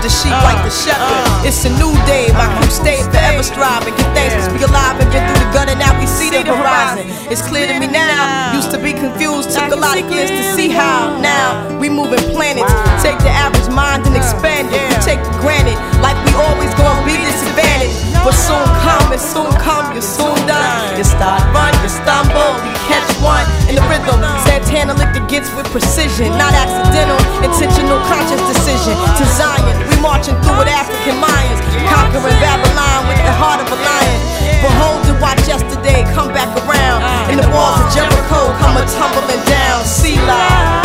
the sheep like the shepherd. It's a new day, my crew stay forever striving. Give thanks cause we alive and been through the gutter, now we see the horizon. It's clear to me now, used to be confused, took a lot of years to see how. Now we moving planets, take the average mind and expand it. We take it granted, like we always gonna be disadvantaged. But soon come, and soon come, you're soon done. You start, run, you stumble, you catch one in the rhythm. Santana lick the gets with precision, not accidental, intentional, conscious decision. To Zion, we marching through with African Mayans, conquering Babylon with the heart of a lion. Behold and watch yesterday come back around, and the walls of Jericho come a tumbling down. Selah.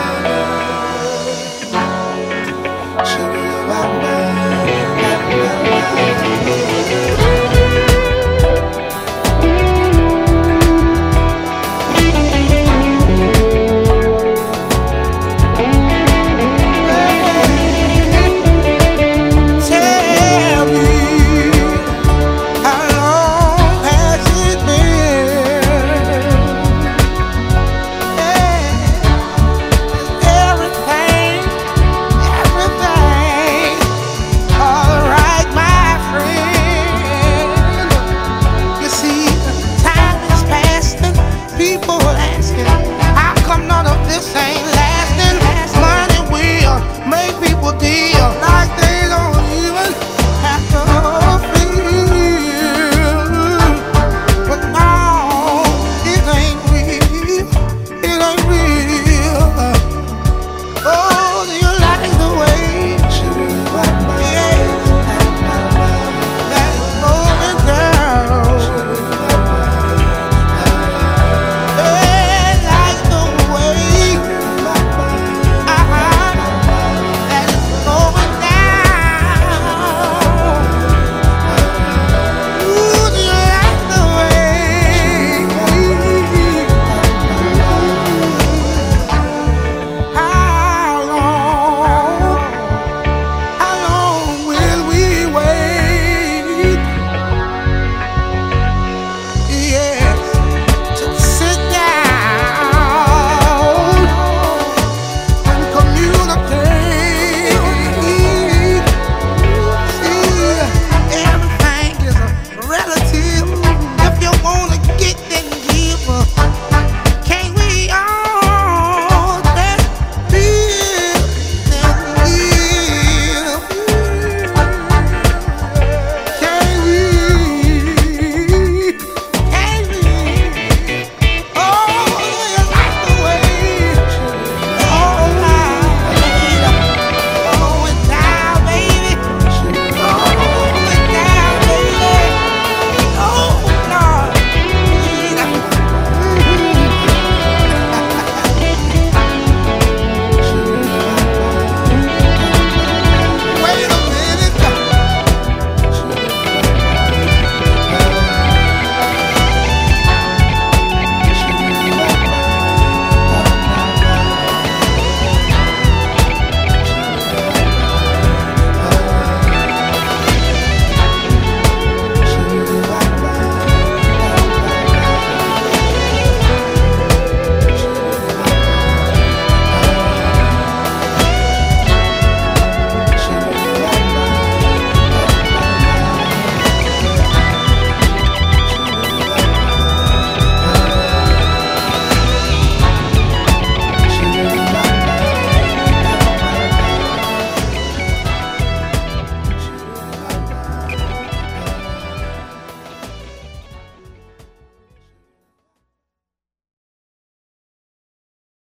Sugar,